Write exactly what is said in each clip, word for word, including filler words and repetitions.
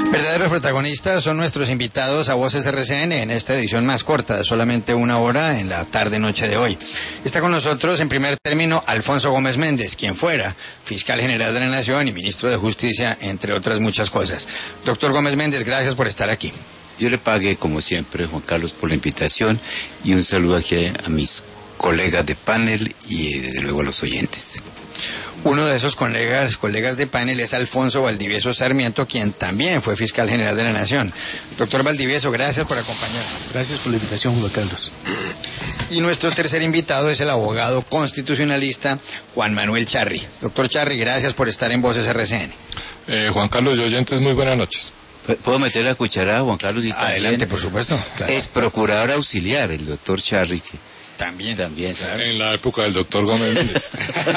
Verdaderos protagonistas son nuestros invitados a Voces R C N en esta edición más corta, de solamente una hora en la tarde-noche de hoy. Está con nosotros, en primer término, Alfonso Gómez Méndez, quien fuera fiscal general de la Nación y ministro de Justicia, entre otras muchas cosas. Doctor Gómez Méndez, gracias por estar aquí. Yo le pague, como siempre, Juan Carlos, por la invitación y un saludo aquí a mis colegas de panel y, desde luego, a los oyentes. Uno de esos colegas, colegas de panel es Alfonso Valdivieso Sarmiento, quien también fue fiscal general de la Nación. Doctor Valdivieso, gracias por acompañarnos. Gracias por la invitación, Juan Carlos. Y nuestro tercer invitado es el abogado constitucionalista Juan Manuel Charri. Doctor Charri, gracias por estar en Voces R C N. Eh, Juan Carlos y oyentes, muy buenas noches. ¿Puedo meter la cucharada, Juan Carlos? Y adelante, por supuesto. Claro. Es procurador auxiliar, el doctor Charri, que También. También, ¿sabes? En la época del doctor Gómez Méndez.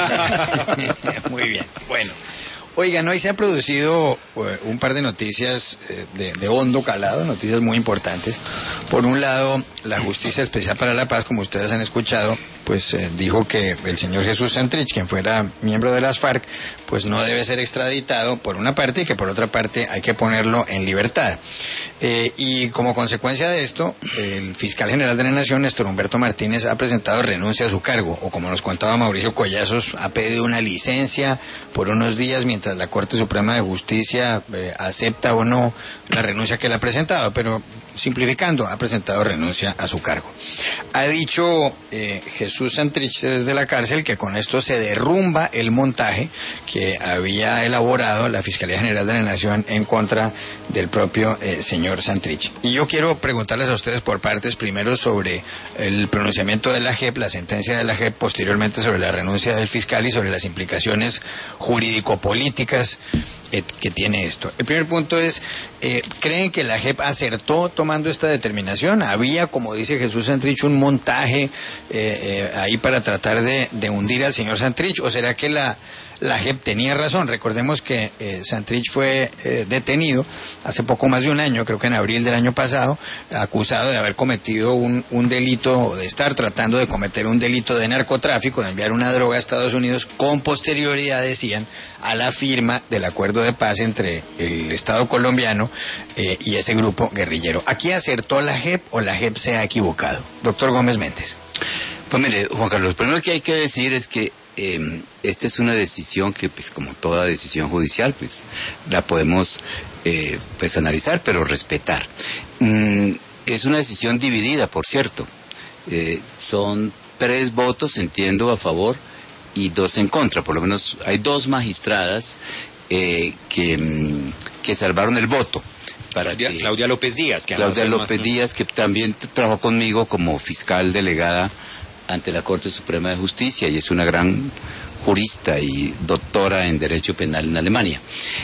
Muy bien. Bueno, oigan, hoy se ha producido uh, un par de noticias eh, de, de hondo calado, noticias muy importantes. Por un lado, la Justicia Especial para la Paz, como ustedes han escuchado, pues eh, dijo que el señor Jesús Santrich, quien fuera miembro de las FARC, pues no debe ser extraditado por una parte, y que por otra parte hay que ponerlo en libertad. Eh, y como consecuencia de esto, el fiscal general de la Nación, Néstor Humberto Martínez, ha presentado renuncia a su cargo, o como nos contaba Mauricio Collazos, ha pedido una licencia por unos días mientras la Corte Suprema de Justicia eh, acepta o no la renuncia que él ha presentado, pero simplificando, ha presentado renuncia a su cargo. Ha dicho eh, Jesús Santrich desde la cárcel que con esto se derrumba el montaje que había elaborado la Fiscalía General de la Nación en contra del propio eh, señor Santrich. Y yo quiero preguntarles a ustedes por partes, primero sobre el pronunciamiento de la J E P, la sentencia de la J E P, posteriormente sobre la renuncia del fiscal y sobre las implicaciones jurídico-políticas que tiene esto. El primer punto es, eh, ¿creen que la J E P acertó tomando esta determinación? ¿Había, como dice Jesús Santrich, un montaje eh, eh, ahí para tratar de, de hundir al señor Santrich? ¿O será que la, la J E P tenía razón? Recordemos que eh, Santrich fue eh, detenido hace poco más de un año, creo que en abril del año pasado, acusado de haber cometido un, un delito, o de estar tratando de cometer un delito de narcotráfico, de enviar una droga a Estados Unidos, con posterioridad, decían, a la firma del acuerdo de paz entre el Estado colombiano eh, y ese grupo guerrillero. ¿Aquí acertó la J E P o la J E P se ha equivocado? Doctor Gómez Méndez. Pues mire, Juan Carlos, lo primero que hay que decir es que eh, esta es una decisión que, pues como toda decisión judicial, pues la podemos eh, pues analizar, pero respetar. Mm, es una decisión dividida, por cierto. Eh, son tres votos, entiendo, a favor y dos en contra. Por lo menos hay dos magistradas eh, que, mm, que salvaron el voto. Para Claudia, que, Claudia López Díaz. Que Claudia López más... Díaz, que también trabajó conmigo como fiscal delegada ante la Corte Suprema de Justicia y es una gran jurista y doctora en Derecho Penal en Alemania.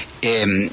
Eh,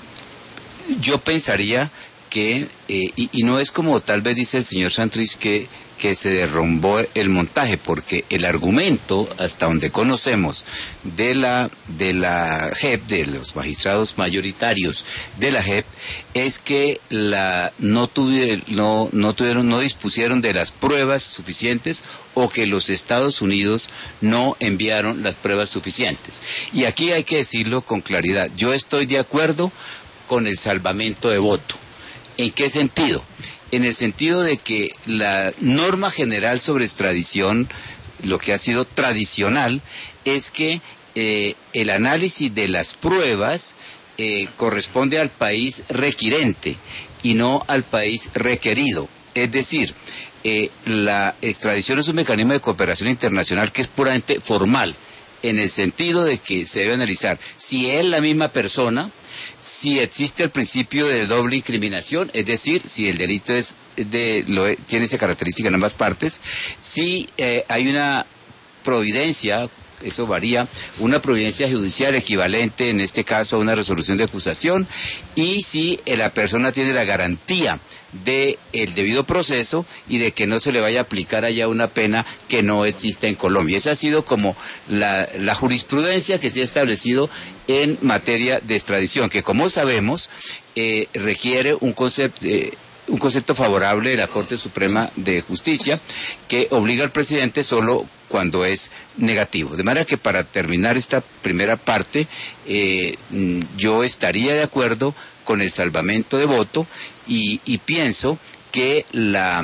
yo pensaría que, eh, y, y no es como tal vez dice el señor Santrich, que que se derrumbó el montaje, porque el argumento, hasta donde conocemos, de la de la J E P, de los magistrados mayoritarios de la J E P, es que la no tuvieron, no, no tuvieron, no dispusieron de las pruebas suficientes, o que los Estados Unidos no enviaron las pruebas suficientes. Y aquí hay que decirlo con claridad. Yo estoy de acuerdo con el salvamento de voto. ¿En qué sentido? En el sentido de que la norma general sobre extradición, lo que ha sido tradicional, es que eh, el análisis de las pruebas eh, corresponde al país requirente y no al país requerido. Es decir, eh, la extradición es un mecanismo de cooperación internacional que es puramente formal, en el sentido de que se debe analizar si es la misma persona, si existe el principio de doble incriminación, es decir, si el delito es de lo, tiene esa característica en ambas partes, si eh, hay una providencia, eso varía, una providencia judicial equivalente, en este caso, a una resolución de acusación, y si eh, la persona tiene la garantía de el debido proceso y de que no se le vaya a aplicar allá una pena que no existe en Colombia. Esa ha sido como la, la jurisprudencia que se ha establecido en materia de extradición, que como sabemos eh, requiere un concepto eh, un concepto favorable de la Corte Suprema de Justicia que obliga al presidente solo cuando es negativo. De manera que para terminar esta primera parte, eh, yo estaría de acuerdo con el salvamento de voto y, y pienso que la,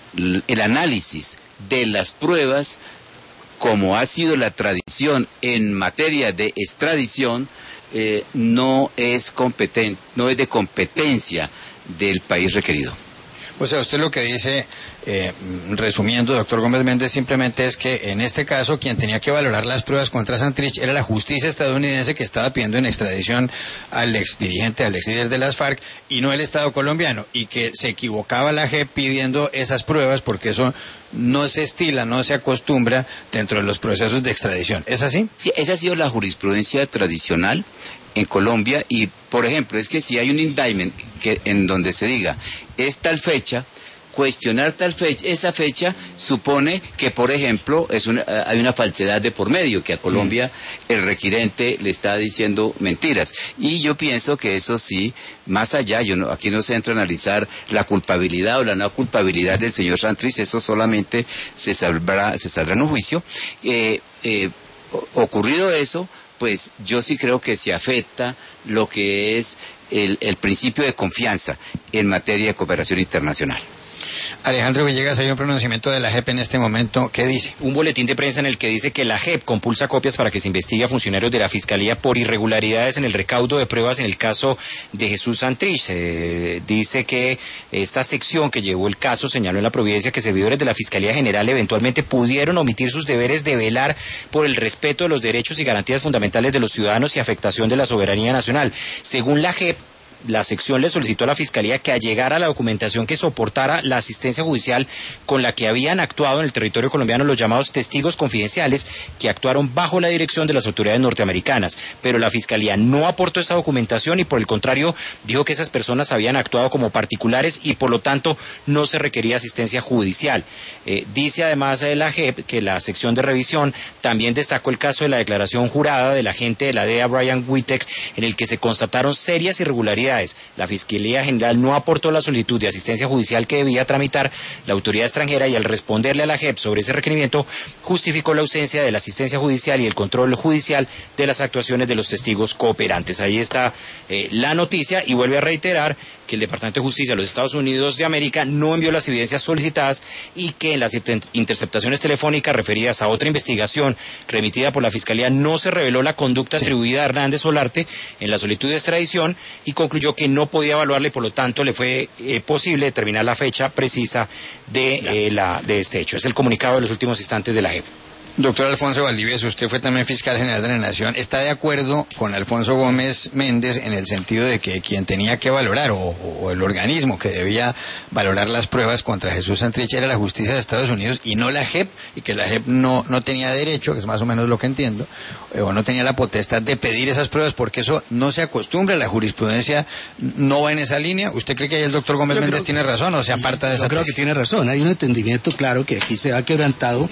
el análisis de las pruebas, como ha sido la tradición en materia de extradición, eh, no es competen- no es de competencia del país requerido. O sea, usted lo que dice, eh, resumiendo, doctor Gómez Méndez, simplemente es que en este caso quien tenía que valorar las pruebas contra Santrich era la justicia estadounidense, que estaba pidiendo en extradición al ex dirigente, al ex líder de las FARC, y no el Estado colombiano, y que se equivocaba la J E P pidiendo esas pruebas porque eso no se estila, no se acostumbra dentro de los procesos de extradición. ¿Es así? Sí, esa ha sido la jurisprudencia tradicional en Colombia y, por ejemplo, es que si hay un indictment que, en donde se diga es tal fecha, cuestionar tal fecha, esa fecha supone que, por ejemplo, es una, hay una falsedad de por medio, que a Colombia el requirente le está diciendo mentiras. Y yo pienso que eso sí, más allá, yo no, aquí no se entra a analizar la culpabilidad o la no culpabilidad del señor Santrich, eso solamente se sabrá, se saldrá en un juicio. Eh, eh, ocurrido eso, pues yo sí creo que se afecta lo que es el, el principio de confianza en materia de cooperación internacional. Alejandro Villegas, hay un pronunciamiento de la J E P en este momento. ¿Qué dice? Un boletín de prensa en el que dice que la J E P compulsa copias para que se investigue a funcionarios de la Fiscalía por irregularidades en el recaudo de pruebas en el caso de Jesús Santrich. Eh, dice que esta sección que llevó el caso señaló en la Providencia que servidores de la Fiscalía General eventualmente pudieron omitir sus deberes de velar por el respeto de los derechos y garantías fundamentales de los ciudadanos y afectación de la soberanía nacional. Según la J E P, la sección le solicitó a la Fiscalía que allegara la documentación que soportara la asistencia judicial con la que habían actuado en el territorio colombiano los llamados testigos confidenciales que actuaron bajo la dirección de las autoridades norteamericanas. Pero la Fiscalía no aportó esa documentación y, por el contrario, dijo que esas personas habían actuado como particulares y, por lo tanto, no se requería asistencia judicial. Eh, dice además de la J E P que la sección de revisión también destacó el caso de la declaración jurada del agente de la D E A, Brian Wittek, en el que se constataron serias irregularidades. La Fiscalía General no aportó la solicitud de asistencia judicial que debía tramitar la autoridad extranjera y, al responderle a la J E P sobre ese requerimiento, justificó la ausencia de la asistencia judicial y el control judicial de las actuaciones de los testigos cooperantes. Ahí está eh, la noticia, y vuelve a reiterar que el Departamento de Justicia de los Estados Unidos de América no envió las evidencias solicitadas y que en las interceptaciones telefónicas referidas a otra investigación remitida por la Fiscalía no se reveló la conducta sí. atribuida a Hernández Solarte en la solicitud de extradición, y concluyó que no podía evaluarle y por lo tanto le fue eh, posible determinar la fecha precisa de, eh, la, de este hecho. Es el comunicado de los últimos instantes de la J E P. Doctor Alfonso Valdivieso, usted fue también fiscal general de la Nación. ¿Está de acuerdo con Alfonso Gómez Méndez en el sentido de que quien tenía que valorar, o, o el organismo que debía valorar las pruebas contra Jesús Santrich, era la justicia de Estados Unidos y no la J E P, y que la J E P no, no tenía derecho, que es más o menos lo que entiendo, eh, o no tenía la potestad de pedir esas pruebas porque eso no se acostumbra, la jurisprudencia no va en esa línea? ¿Usted cree que ahí el doctor Gómez yo Méndez creo, tiene razón o se aparta de esa Yo creo tesis? que tiene razón, hay un entendimiento claro que aquí se ha quebrantado.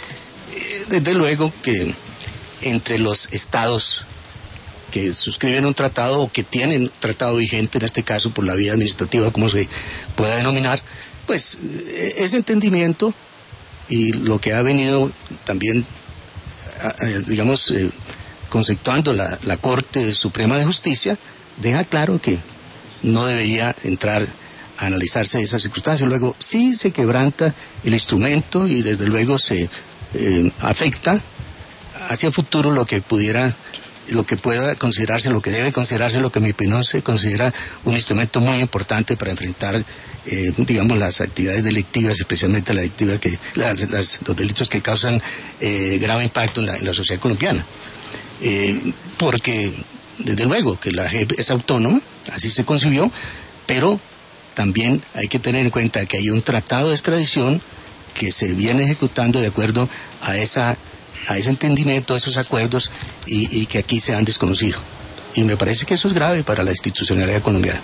Desde luego que entre los estados que suscriben un tratado o que tienen un tratado vigente, en este caso por la vía administrativa, como se pueda denominar, pues ese entendimiento y lo que ha venido también, digamos, eh, conceptuando la, la Corte Suprema de Justicia, deja claro que no debería entrar a analizarse esas circunstancias. Luego sí se quebranta el instrumento y desde luego se Eh, afecta hacia el futuro lo que pudiera, lo que pueda considerarse, lo que debe considerarse, lo que en mi opinión se considera un instrumento muy importante para enfrentar, eh, digamos, las actividades delictivas, especialmente la delictiva que, las, las, los delitos que causan eh, grave impacto en la, en la sociedad colombiana. Eh, porque, desde luego, que la J E P es autónoma, así se concibió, pero también hay que tener en cuenta que hay un tratado de extradición que se viene ejecutando de acuerdo a esa a ese entendimiento, a esos acuerdos, y, y que aquí se han desconocido. Y me parece que eso es grave para la institucionalidad colombiana.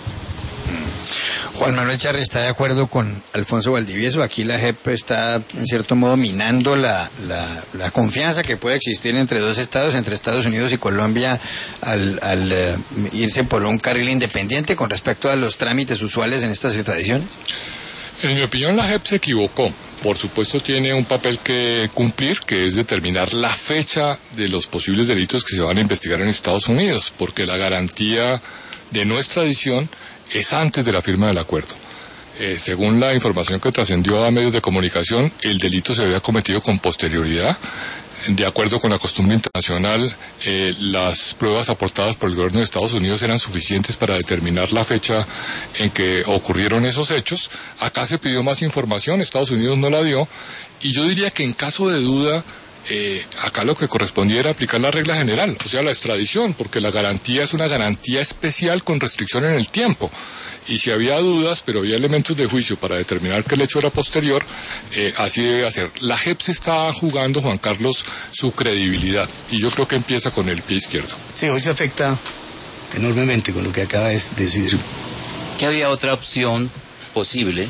Juan Manuel Charri, ¿está de acuerdo con Alfonso Valdivieso? Aquí la J E P está, en cierto modo, minando la, la, la confianza que puede existir entre dos estados, entre Estados Unidos y Colombia, al, al uh, irse por un carril independiente con respecto a los trámites usuales en estas extradiciones. En mi opinión, la J E P se equivocó. Por supuesto, tiene un papel que cumplir, que es determinar la fecha de los posibles delitos que se van a investigar en Estados Unidos, porque la garantía de no extradición es antes de la firma del acuerdo. Eh, según la información que trascendió a medios de comunicación, el delito se habría cometido con posterioridad. De acuerdo con la costumbre internacional, eh, las pruebas aportadas por el gobierno de Estados Unidos eran suficientes para determinar la fecha en que ocurrieron esos hechos. Acá se pidió más información, Estados Unidos no la dio, y yo diría que en caso de duda, eh, acá lo que correspondía era aplicar la regla general, o sea, la extradición, porque la garantía es una garantía especial con restricción en el tiempo. Y si había dudas, pero había elementos de juicio para determinar que el hecho era posterior, eh, así debe hacer. La J E P se está jugando, Juan Carlos, su credibilidad, y yo creo que empieza con el pie izquierdo. Sí, hoy se afecta enormemente con lo que acaba de decir. Que había otra opción posible,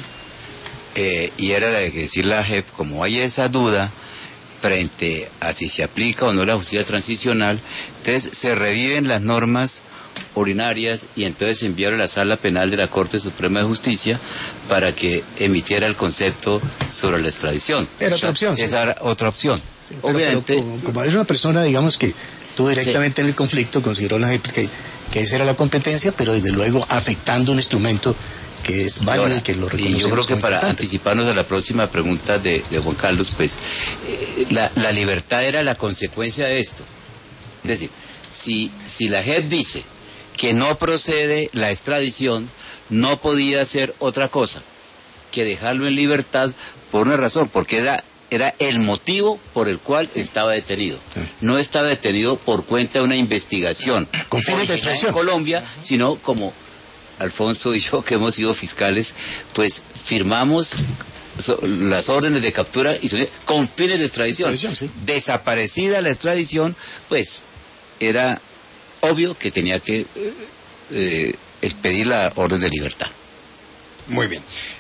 eh, y era la de decir la J E P, como hay esa duda frente a si se aplica o no la justicia transicional, entonces se reviven las normas ordinarias y entonces se enviaron a la Sala Penal de la Corte Suprema de Justicia para que emitiera el concepto sobre la extradición. Era otra opción. Sí. Esa era otra opción. Sí, pero, Obviamente. Pero, como, como es una persona, digamos, que estuvo directamente sí. en el conflicto, consideró la J E P que, que esa era la competencia, pero desde luego afectando un instrumento que es válido y que lo reconocemos. Y yo creo que para importante. anticiparnos a la próxima pregunta de, de Juan Carlos, pues eh, la, la libertad era la consecuencia de esto. Es decir, si, si la J E P dice que no procede la extradición, no podía hacer otra cosa que dejarlo en libertad por una razón, porque era, era el motivo por el cual estaba detenido. No estaba detenido por cuenta de una investigación con fines de extradición en Colombia, sino como Alfonso y yo, que hemos sido fiscales, pues firmamos so, las órdenes de captura y son, con fines de extradición. Sí. Desaparecida la extradición, pues era obvio que tenía que eh, expedir la orden de libertad. Muy bien.